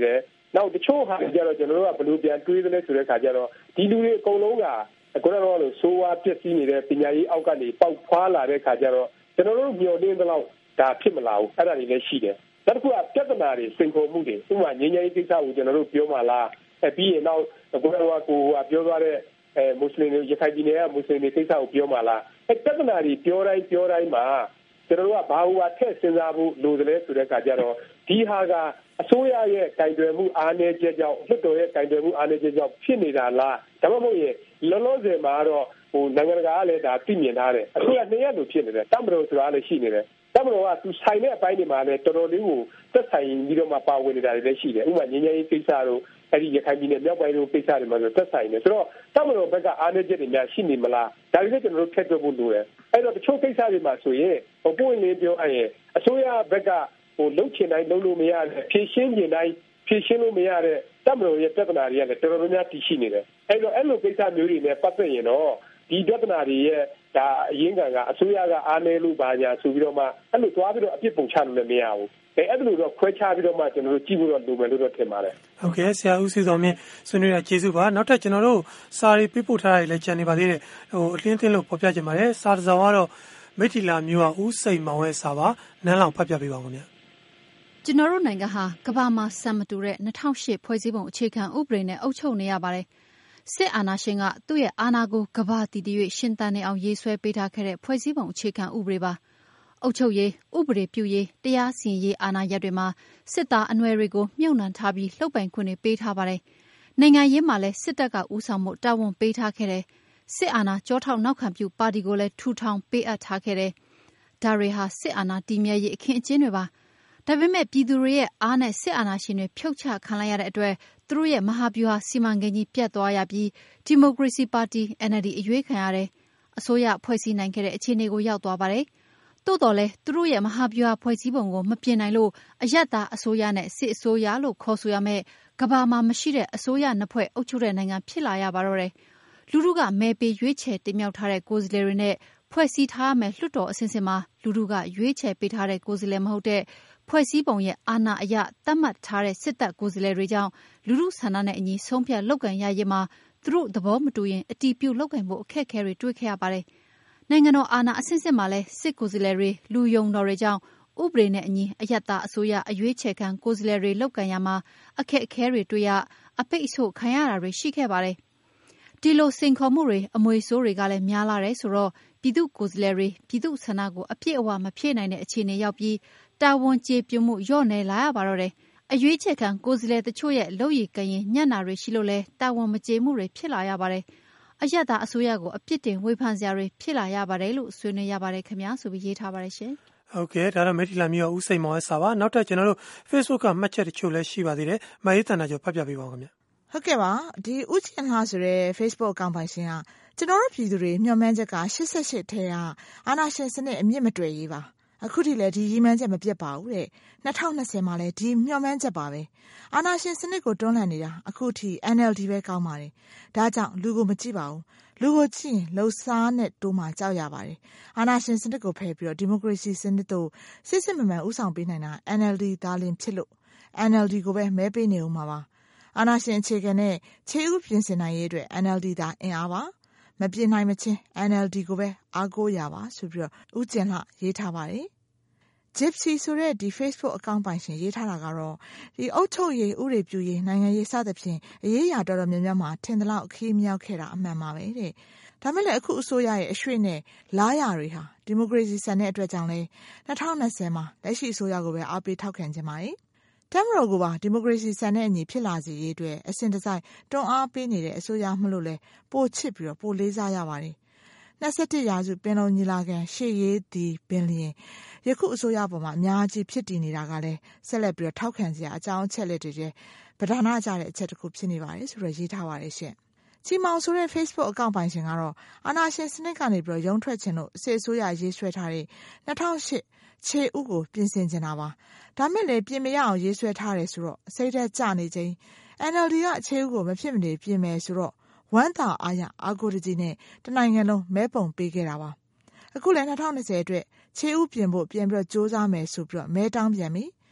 နောက်တချို့ဟာကြတော့ကျွန်တော်တို့ကဘယ်လိုပြန်တွေးသလဲဆိုတဲ့အခါကျတော့ဒီလူတွေအကုန်လုံးကကိုယ်တော်တို့ဆိုးဝါးပြည့်စည်နေတဲ့ပညာရေးအောက်ကနေပေါက်ဖွာလာတဲ့အခါကျတော့ကျွန်တော်တို့မျှော်လင့်သလောက်ဒါဖြစ်မလာဘူးအဲ့ဒါတွေလည်းရှိတယ်နောက်တစ်ခုကပြဿနာတွေစင်ခေါ်မှုတွေဥပမာငြိမ်းချမ်းရေးကိစ္စကိုကျွန်တော်တို့ပြောမှလားပြီးရင်နောက်ကိုယ်တော်ကပြောသွားတဲ့မွတ်စလင်တွေရခိုင်ပြည်နယ်ကမွတ်စလင်တွေကိစ္စကိုပြောမှလားပြဿနာတွေပြောတိုင်းမှာကျွန်တော်တို့ကဘာလို့ထည့်စဉ်းစားဖို့လိုတယ်လဲဆိုတဲ့အခါကျတော့ဒီဟာကအစိုးရရဲ့ကင်တွယ်မှုအားနည်းချက်ကြောင့်လွှတ်တော်ရဲ့ကင်တွယ်မှုအားနည်းချက်ကြောင့်ဖြစ်နေတာလားဒါမှမဟုတ်ရင်လောလောဆယ်မှာတော့နိုင်ငံတကာကလည်းဒါသိမြင်ထားတယ်အခုကနှစ်ရက်လိုဖြစ်နေတယ်တမတော်ဆိုတာလည်းရှိနေတယ်တမတော်ကသူဆိုင်တဲ့အပိုင်းတွေမှာလည်းတော်တော်လေးကိုသက်ဆိုင်ပြီးတော့မှပါဝင်နေတာတွေလည်းရှိတယ်ဥပမာငြိမ်းချမ်းရေးကိစ္စတို့အဲ့ဒီရခိုင်ပြည်နယ်မြောက်ပိုင်းတို့ကိစ္စတွေမှာဆိုသက်ဆိုင်နေဆိုတော့တမတော်ဘက်ကအားနည်းချက်တွေများရှိနေမလားဒါတွေလည်းကျွန်တော်တို့ထည့်သွင်းဖို့လိုတယ်အဲ့တော့တချို့ကိစ္စတွေမှာဆိုရင်ပွင့်လင်းပြောရရင်အစိုးရဘက်ကလှုပ်ချင်တိုင်းလှုပ်လို့မရတဲ့ဖြည့်ရှင်းချင်တိုင်းဖြည့်ရှင်းလို့မရတဲ့တမတော်ရဲ့ပြဿနာတွေကလည်းတော်တော်များတည်ရှိနေတယ်အဲ့တော့အဲ့လိုကိစ္စမျိုးတွေနဲ့ပတ်သက်ရင်တော့ဒီပြဿနာတွေရဲ့ဒါအရင်းခံကအစိုးရကအားနည်းလို့ပါညာဆိုပြီးတော့မှအဲ့လိုသွားပြီးတော့အပြစ်ပုံချလို့လည်းမရဘူးအဲ့လိုတော့ခွဲခြားပြီးတော့မှကျွန်တော်တို့ကြည့်ဖို့တော့လိုမယ်လို့တော့ထင်ပါတယ်ဟုတ်ကဲ့ဆရာဦးစီစောမြင့်ဆွေးနွေးတာကျေးဇူးပါနောက်ထပ်ကျွန်တော်တို့စာရီပြပို့ထားတာလည်းကြံနေပါသေးတယ်အလင်းသင်းလို့ဖော်ပြကြပါတယ်စာတစ်စောင်ကတော့မိထီလာမျိုးကဦးစိန်မောင်ရဲ့စာပါနန်းလောင်ဖတ်ပြပေးပါဦးခင်ဗျာကျွန်တော်တို့နိုင်ငံဟာကမ္ဘာမှာစံမတူတဲ့2008ဖွဲ့စည်းပုံအခြေခံဥပဒေနဲ့အုပ်ချုပ်နေရပါတယ်စစ်အာဏာရှင်ကသူ့ရဲ့အာဏာကိုကမ္ဘာတည်တည်၍ရှင်သန်နေအောင်ရေးဆွဲပေးထားခဲ့တဲ့ဖွဲ့စည်းပုံအခြေခံဥပဒေပါအုပ်ချုပ်ရေးဥပဒေပြုရေးတရားစီရင်ရေးအာဏာရပ်တွေမှာစစ်သားအနွယ်တွေကိုမြုပ်နှံထားပြီးလှုပ်ပိုင်ခွင့်တွေပေးထားပါတယ်နိုင်ငံရေးမှာလည်းစစ်တပ်ကဦးဆောင်မှုတာဝန်ပေးထားခဲ့တယ်စစ်အာဏာကြောထောက်နောက်ခံပြုပါတီကိုလည်းထူထောင်ပေးအပ်ထားခဲ့တယ်ဒါတွေဟာစစ်အာဏာတည်မြဲရေးအခင်းအကျင်းတွေပါဒါပေမဲ့ပြည်သူတွေရဲ့အားနဲ့စစ်အာဏာရှင်တွေဖြုတ်ချခံလိုက်ရတဲ့အတွက်သူတို့ရဲ့မဟာဗျူဟာစီမံကိန်းကြီးပြတ်သွားရပြီးဒီမိုကရေစီပါတီ NLD အရွေးခံရတယ်အစိုးရဖွဲ့စည်းနိုင်ခဲ့တဲ့အခြေအနေကိုရောက်သွားပါတယ်သို့တော်လည်းသူတို့ရဲ့မဟာဗျူဟာဖွဲ့စည်းပုံကိုမပြင်နိုင်လို့အယက်သားအစိုးရနဲ့စစ်အစိုးရလို့ခေါ်ဆိုရမယ်ကမ္ဘာမှာမရှိတဲ့အစိုးရနှစ်ဖွဲ့အုပ်ချုပ်တဲ့နိုင်ငံဖြစ်လာရပါတော့တယ်လူထုကမဲပေးရွေးချယ်တင်မြှောက်ထားတဲ့ကိုယ်စားလှယ်တွေနဲ့ဖွဲ့စည်းထားမယ်လွှတ်တော်အစဉ်စဉ်မှာလူထုကရွေးချယ်ပေးထားတဲ့ကိုယ်စားလှယ်မဟုတ်တဲ့ဖွဲ့စည်းပုံရဲ့အာဏာအရသတ်မှတ်ထားတဲ့စစ်တပ်ကိုယ်စားလှယ်တွေကြောင့်လူထုဆန္ဒနဲ့အညီဆုံးဖြတ်လုပ်ကိုင်ရရေးမှာသူတို့သဘောမတူရင်အတီးပြုတ်လုပ်ကိုင်ဖို့အခက်အခဲတွေတွေ့ခဲ့ရပါတယ်။နိုင်ငံတော်အာဏာအဆင့်ဆင့်မှာလည်းစစ်ကိုယ်စားလှယ်တွေလူယုံတော်တွေကြောင့်ဥပဒေနဲ့အညီအယက်သားအစိုးရအရွေးချယ်ခံကိုယ်စားလှယ်တွေလုပ်ကိုင်ရမှာအခက်အခဲတွေတွေ့ရအပိတ်အဆို့ခံရတာတွေရှိခဲ့ပါတယ်။ဒီလိုစိန်ခေါ်မှုတွေအမွေဆိုးတွေကလည်းများလာတယ်ဆိုတော့ပြည်သူကိုယ်စားလှယ်တွေပြည်သူဆန္ဒကိုအပြည့်အဝမဖြည့်နိုင်တဲ့အခြေအနေရောက်ပြီးတာဝန်ကျေပြမှုလျော့နေလာရပါတော့တယ်။အရွေးချယ်ခံကိုယ်စားလှယ်တချို့ရဲ့လုပ်ရည်ကရင်ညံ့နာတွေရှိလို့လဲတာဝန်မကျေမှုတွေဖြစ်လာရပါတယ်။အယက်သားအစိုးရကိုအပြစ်တင်ဝေဖန်စရာတွေဖြစ်လာရပါတယ်လို့ဆွေးနွေးရပါတယ်ခင်ဗျာဆိုပြီးရေးထားပါတယ်ရှင်။ဟုတ်ကဲ့ဒါတော့မိထီလာမျိုးဦးစိန်မောင်ရဲ့စာပါနောက်ထပ်ကျွန်တော်တို့ Facebook ကမှတ်ချက်တချို့လည်းရှိပါသေးတယ်။မအေးတန်တာကျော်ဖတ်ပြပေးပါဦးခင်ဗျာ။ဟုတ်ကဲ့ပါဒီဦးကျင်လှဆိုတဲ့ Facebook အကောင့်ပိုင်ရှင်ကကျွန်တော်တို့ပြည်သူတွေမျှော်မှန်းချက်က88ထဲကအာဏာရှင်စနစ်အမြင့်မတွေ့ရေးပါအခုထိလည်းဒီရည်မှန်းချက်မပြတ်ပါဘူးတဲ့2020မှာလည်းဒီမျှော်မှန်းချက်ပါပဲအာဏာရှင်စနစ်ကိုတွန်းလှန်နေတာအခုထိ NLD ပဲကောင်းပါတယ်ဒါကြောင့်လူကိုမကြည့်ပါဘူးလူကိုကြည့်ရင်လှုပ်ရှားနဲ့တိုးမှကြောက်ရပါတယ်အာဏာရှင်စနစ်ကိုဖယ်ပြီးတော့ဒီမိုကရေစီစနစ်တို့စစ်စစ်မှန်မှန်ဥဆောင်ပေးနိုင်တာ NLD သားလင်ဖြစ်လို့ NLD ကိုပဲမဲပေးနေဦးမှာပါအာဏာရှင်အခြေခံနဲ့ခြေဥပြင်ဆင်နိုင်ရေးအတွက် NLD သားအင်အားပါမပြင်းနိုင်မချင်း NLD ကိုပဲအားကိုးရပါဆိုပြီးတော့ဦးကျင်လှရေးထားပါတယ်။ Gypsy ဆိုတဲ့ဒီ Facebook အကောင့်ပိုင်ရှင်ရေးထားတာကတော့ဒီအုပ်ချုပ်ရေးဥပဒေပြုရေးနိုင်ငံရေးစသဖြင့်အရေးအရာတော်တော်များများမှာထင်သလောက်ခီးမြောက်ခဲ့တာအမှန်ပါပဲတဲ့။ဒါမဲ့လည်းအခုအစိုးရရဲ့အရွှေ့နဲ့လားရတွေဟာဒီမိုကရေစီစံတဲ့အတွက်ကြောင့်လဲ2020မှာလက်ရှိအစိုးရကိုပဲအားပေးထောက်ခံကြပါတယ်။တမတော်ကပါဒီမိုကရေစီစံတဲ့အညီဖြစ်လာစေရေးအတွက်အစဉ်တစိုက်တွန်းအားပေးနေတဲ့အစိုးရမှလို့လဲပိုချစ်ပြီးတော့ပိုလေးစားရပါတယ်။21ရာစုပင်လုံညီလာခံရှေ့ရေးသည်ပင်လျင်ယခုအစိုးရပေါ်မှာအများကြီးဖြစ်တည်နေတာကလည်းဆက်လက်ပြီးတော့ထောက်ခံစရာအကြောင်းအချက်လက်တွေပဓာနကြတဲ့အချက်တစ်ခုဖြစ်နေပါတယ်ဆိုတော့ရေးထားပါတယ်ရှင်။ချီမောင်ဆိုတဲ့ Facebook အကောင့်ပိုင်ရှင်ကတော့အာဏာရှင်စနစ်ကနေပြီးတော့ရုံထွက်ခြင်းလို့စစ်အစိုးရရေးဆွဲထားတဲ့2008ခြေဥကိုပြင်ဆင်နေတာပါဒါမဲ့လည်းပြင်မရအောင်ရေးဆွဲထားတယ်ဆိုတော့စိတ်သက်ကြနေခြင်း NLD ကခြေဥကိုမဖြစ်မနေပြင်မယ်ဆိုတော့ဝမ်းသာအားရအာကိုတကြီးနဲ့တနိုင်ငံလုံးမဲပုံပေးခဲ့တာပါအခုလည်း2020အတွက်ခြေဥပြင်ဖို့ပြန်ပြီးတော့စ조사မယ်ဆိုပြီးတော့မဲတောင်းပြန်ပြီ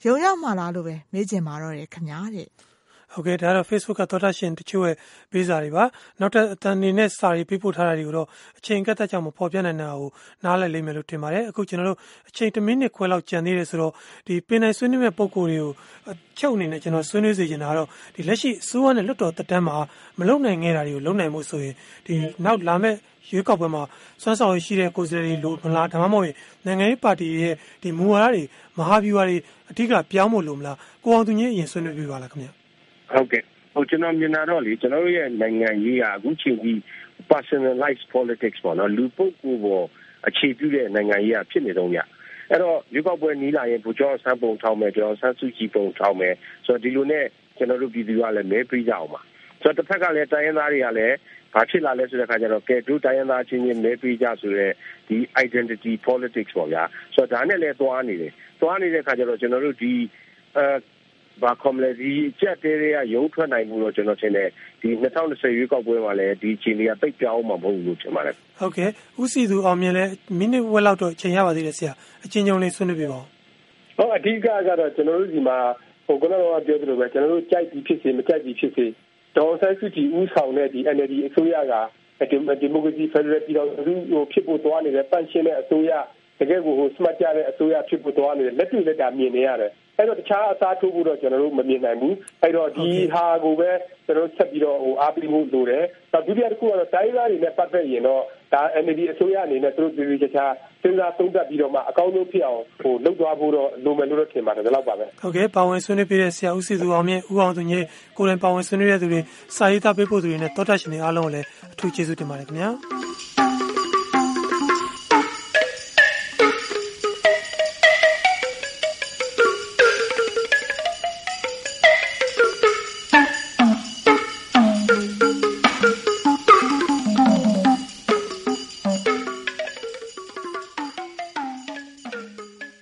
ယုံရမှာလားလို့ပဲမေးချင်ပါတော့တယ်ခင်ဗျာတဲ့ဟုတ်ကဲ့ဒါတော့ Facebook ကသောတာရှင်တချို့ရဲ့ပေးစာတွေပါနောက်ထပ်အတန်နေနဲ့စာတွေပေးပို့ထားတာတွေကိုတော့အချိန်ကတ်သက်ကြောင့်မဖော်ပြနိုင်တာကိုနားလည်လိမ့်မယ်လို့ထင်ပါတယ်အခုကျွန်တော်တို့အချိန်1မိနစ်ခွဲလောက်ကြံသေးတယ်ဆိုတော့ဒီပင်နိုင်ဆွေးနွေးမဲ့ပုံကိုယ်တွေကိုချုပ်အနေနဲ့ကျွန်တော်ဆွေးနွေးစေချင်တာကတော့ဒီလက်ရှိအစိုးရနဲ့လွှတ်တော်တက်တန်းမှာမလုံနိုင်ခဲ့တာတွေကိုလုံနိုင်မှုဆိုရင်ဒီနောက်လာမဲ့ရွေးကောက်ပွဲမှာစွမ်းဆောင်ရရှိတဲ့ကိုယ်စားလှယ်တွေလို့မလားဒါမှမဟုတ်နိုင်ငံရေးပါတီရဲ့ဒီမူဝါဒတွေမဟာဗျူဟာတွေအဓိကပြောင်းဖို့လို့မလားကိုအောင်သူကြီးအရင်ဆွေးနွေးပြပါလားခင်ဗျဟုတ်ကဲ့ကျွန်တော်မြင်တာတော့လေကျွန်တော်တို့ရဲ့နိုင်ငံရေးကအခုချိန်ကြီး personalized politics ပေါ့နော်လူပုဂ္ဂိုလ်ပေါ်အခြေပြုတဲ့နိုင်ငံရေးကဖြစ်နေတော့ညအဲ့တော့ရွေးကောက်ပွဲနီးလာရင်ဘူကျော်ဆန်းပုံထောင်းမယ်ကျော်ဆန်းစုကြည်ပုံထောင်းမယ်ဆိုတော့ဒီလိုနဲ့ကျွန်တော်တို့ပြည်သူကလည်းမဲပေးကြအောင်ပါဆိုတော့တစ်ဖက်ကလည်းတိုင်းရင်းသားတွေကလည်းဘာဖြစ်လာလဲဆိုတဲ့အခါကျတော့ကဲတို့တိုင်းရင်းသားချင်းချင်းမဲပေးကြဆိုတဲ့ဒီ identity politics ပေါ့ဗျာဆိုတော့ဒါနဲ့လည်းသွားနေတဲ့အခါကျတော့ကျွန်တော်တို့ဒီဘာကွန်မလဲဒီကြက်တဲတွေကရုံးထွက်နိုင်မှုတော့ကျွန်တော်ထင်တယ်ဒီ2020ရွေးကောက်ပွဲမှာလည်းဒီခြေနေကပိတ်ပြောင်းမှာမဟုတ်ဘူးလို့ထင်ပါတယ်ဟုတ်ကဲ့ဦးစီသူအောင်မြင်လဲမိနစ်ဝက်လောက်တော့ချိန်ရပါသေးတယ်ဆရာအချင်းချင်းလေးဆွေးနွေးပြပါဦးဟုတ်အဓိကကတော့ကျွန်တော်တို့ဒီမှာဟိုကတော့ပြောသလိုပဲကျွန်တော်တို့ကြိုက်ပြီးဖြစ်စေမကြိုက်ပြီးဖြစ်စေဒေါ်ဆန်းစုကြည်ဦးဆောင်တဲ့ဒီ NLD အစိုးရကဒီမိုကရေစီဖက်ဒရယ်ပြည်ထောင်စုဟိုဖြစ်ဖို့သွားနေတဲ့ပန့်ရှင်းတဲ့အစိုးရတကယ်ကိုဟိုစမတ်ကြတဲ့အစိုးရဖြစ်ဖို့သွားနေတဲ့လက်တွေ့လက်တာမြင်နေရတယ်အဲ့တော့တခြားအစားထိုးဖို့တော့ကျွန်တော်တို့မမြင်နိုင်ဘူးအဲ့တော့ဒီဟာကိုပဲကျွန်တော်ဆက်ပြီးတော့ဟိုအားပေးဖို့လိုတယ်ဒုတိယတစ်ခုကတော့တိုင်းသားတွေနဲ့ပတ်သက်ရင်တော့ဒါ NLD အစိုးရအနေနဲ့သူတို့ပြည်ချာစဉ်းစားသုံးသပ်ပြီးတော့မှအကောင်းဆုံးဖြစ်အောင်ဟိုလုပ်သွားဖို့တော့လိုမယ်လို့ထင်ပါတယ်ဒါတော့ပါပဲဟုတ်ကဲ့ပါဝင်ဆွေးနွေးပြတဲ့ဆရာဦးစီသူအောင်မြင့်ဦးအောင်သူညကိုယ်တိုင်ပါဝင်ဆွေးနွေးရတဲ့သူတွေစာရေးသားပေးပို့သူတွေနဲ့တောတာရှင်တွေအားလုံးကိုလည်းအထူးကျေးဇူးတင်ပါတယ်ခင်ဗျာ